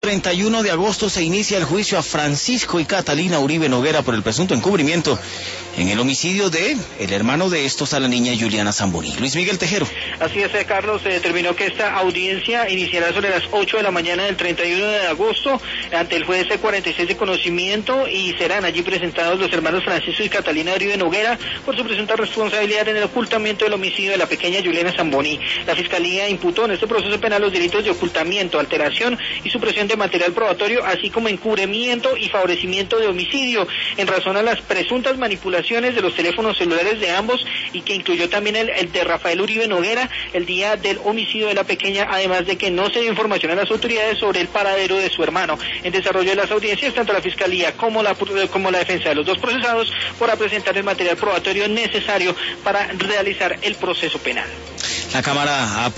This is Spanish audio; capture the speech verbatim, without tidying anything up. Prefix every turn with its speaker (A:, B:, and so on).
A: treinta y uno de agosto se inicia el juicio a Francisco y Catalina Uribe Noguera por el presunto encubrimiento en el homicidio de el hermano de estos a la niña Juliana Zamboni. Luis Miguel Tejero.
B: Así es, Carlos, se determinó que esta audiencia iniciará sobre las ocho de la mañana del treinta y uno de agosto ante el juez C cuarenta y seis de conocimiento, y serán allí presentados los hermanos Francisco y Catalina Uribe Noguera por su presunta responsabilidad en el ocultamiento del homicidio de la pequeña Juliana Zamboni. La Fiscalía imputó en este proceso penal los delitos de ocultamiento, alteración y supresión de material probatorio, así como encubrimiento y favorecimiento de homicidio, en razón a las presuntas manipulaciones de los teléfonos celulares de ambos, y que incluyó también el, el de Rafael Uribe Noguera el día del homicidio de la pequeña, además de que no se dio información a las autoridades sobre el paradero de su hermano. En desarrollo de las audiencias, tanto la Fiscalía como la, como la defensa de los dos procesados podrá presentar el material probatorio necesario para realizar el proceso penal.
A: La Cámara ha